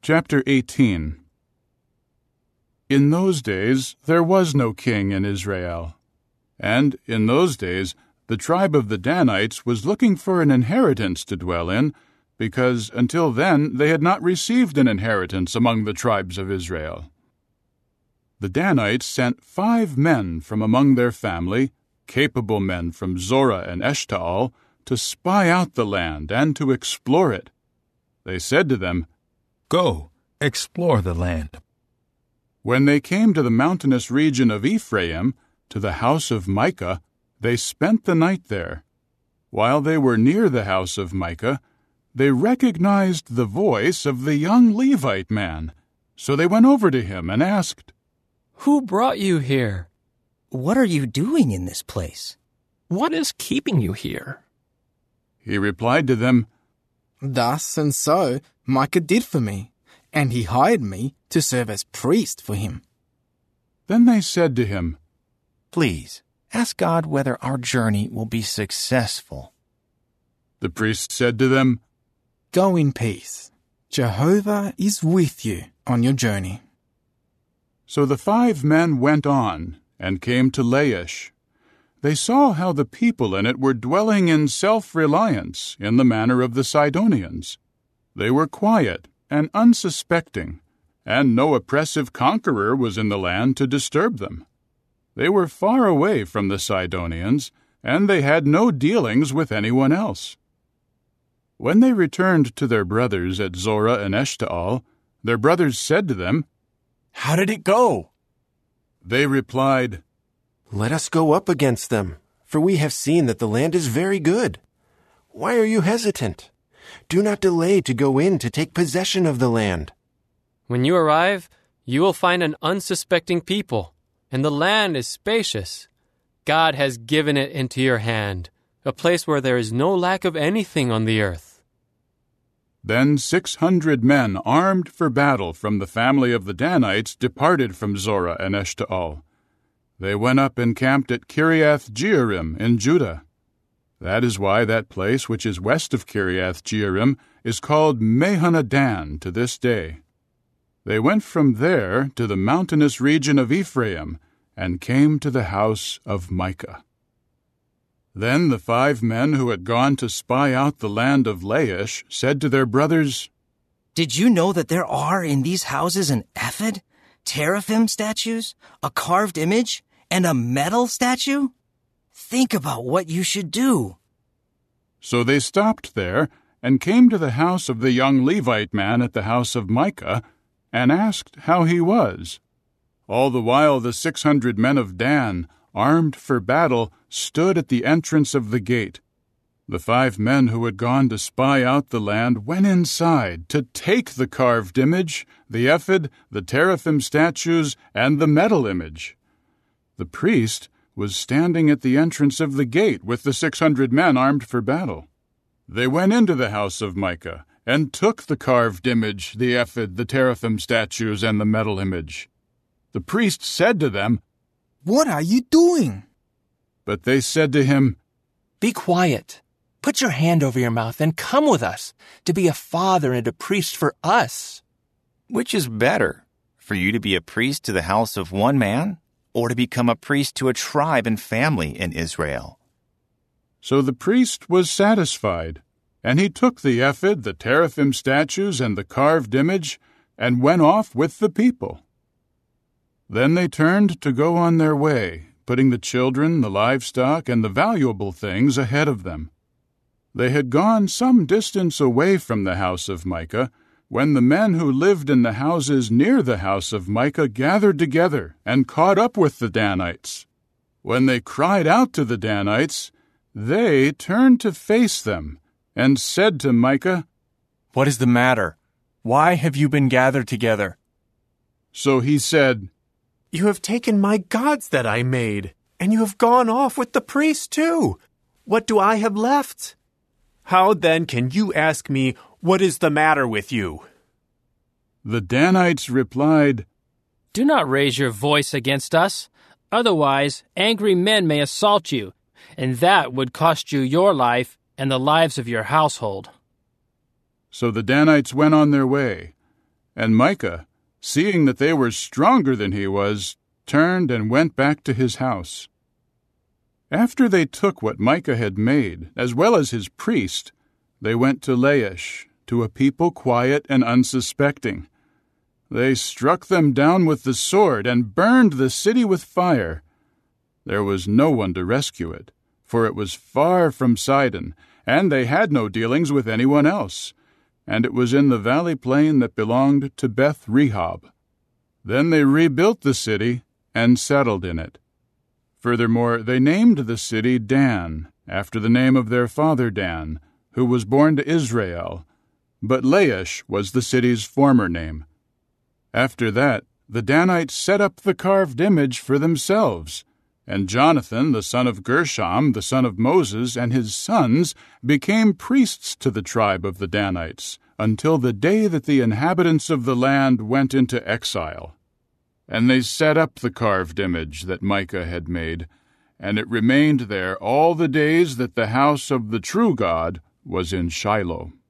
Chapter 18. In those days there was no king in Israel. And in those days the tribe of the Danites was looking for an inheritance to dwell in, because until then they had not received an inheritance among the tribes of Israel. The Danites sent 5 men from among their family, capable men from Zorah and Eshtaol, to spy out the land and to explore it. They said to them, "Go, explore the land." When they came to the mountainous region of Ephraim, to the house of Micah, they spent the night there. While they were near the house of Micah, they recognized the voice of the young Levite man. So they went over to him and asked, "Who brought you here? What are you doing in this place? What is keeping you here?" He replied to them, Thus and so Micah did for me, and he hired me to serve as priest for him. Then they said to him, "Please, ask God whether our journey will be successful." The priest said to them, Go in peace. Jehovah is with you on your journey. So the 5 men went on and came to Laish. They saw how the people in it were dwelling in self-reliance in the manner of the Sidonians. They were quiet and unsuspecting, and no oppressive conqueror was in the land to disturb them. They were far away from the Sidonians, and they had no dealings with anyone else. When they returned to their brothers at Zorah and Eshtaol, their brothers said to them, "How did it go?" They replied, "Let us go up against them, for we have seen that the land is very good. Why are you hesitant? Do not delay to go in to take possession of the land." When you arrive, you will find an unsuspecting people, and the land is spacious. God has given it into your hand, a place where there is no lack of anything on the earth. Then 600 men armed for battle from the family of the Danites departed from Zorah and Eshtaol. They went up and camped at Kiriath-Jearim in Judah. That is why that place which is west of Kiriath-Jearim is called Mahaneh-dan to this day. They went from there to the mountainous region of Ephraim and came to the house of Micah. Then the 5 men who had gone to spy out the land of Laish said to their brothers, Did you know that there are in these houses an ephod, teraphim statues, a carved image, and a metal statue? Think about what you should do. So they stopped there and came to the house of the young Levite man at the house of Micah and asked how he was. All the while the 600 men of Dan, armed for battle, stood at the entrance of the gate. The 5 men who had gone to spy out the land went inside to take the carved image, the ephod, the teraphim statues, and the metal image. The priest was standing at the entrance of the gate with the 600 men armed for battle. They went into the house of Micah and took the carved image, the ephod, the teraphim statues, and the metal image. The priest said to them, What are you doing? But they said to him, "Be quiet. Put your hand over your mouth and come with us to be a father and a priest for us." Which is better, for you to be a priest to the house of one man, or to become a priest to a tribe and family in Israel? So the priest was satisfied, and he took the ephod, the teraphim statues, and the carved image, and went off with the people. Then they turned to go on their way, putting the children, the livestock, and the valuable things ahead of them. They had gone some distance away from the house of Micah, when the men who lived in the houses near the house of Micah gathered together and caught up with the Danites. When they cried out to the Danites, they turned to face them and said to Micah, "What is the matter? Why have you been gathered together?" So he said, "You have taken my gods that I made, and you have gone off with the priests too. What do I have left? How then can you ask me, what is the matter with you?" The Danites replied, Do not raise your voice against us. Otherwise, angry men may assault you, and that would cost you your life and the lives of your household. So the Danites went on their way, And Micah, seeing that they were stronger than he was, turned and went back to his house. After they took what Micah had made, as well as his priest, they went to Laish, to a people quiet and unsuspecting. They struck them down with the sword and burned the city with fire. There was no one to rescue it, for it was far from Sidon, and they had no dealings with anyone else, and it was in the valley plain that belonged to Beth Rehob. Then they rebuilt the city and settled in it. Furthermore, they named the city Dan, after the name of their father Dan, who was born to Israel, but Laish was the city's former name. After that, the Danites set up the carved image for themselves, and Jonathan, the son of Gershom, the son of Moses, and his sons became priests to the tribe of the Danites, until the day that the inhabitants of the land went into exile. And they set up the carved image that Micah had made, and it remained there all the days that the house of the true God was in Shiloh.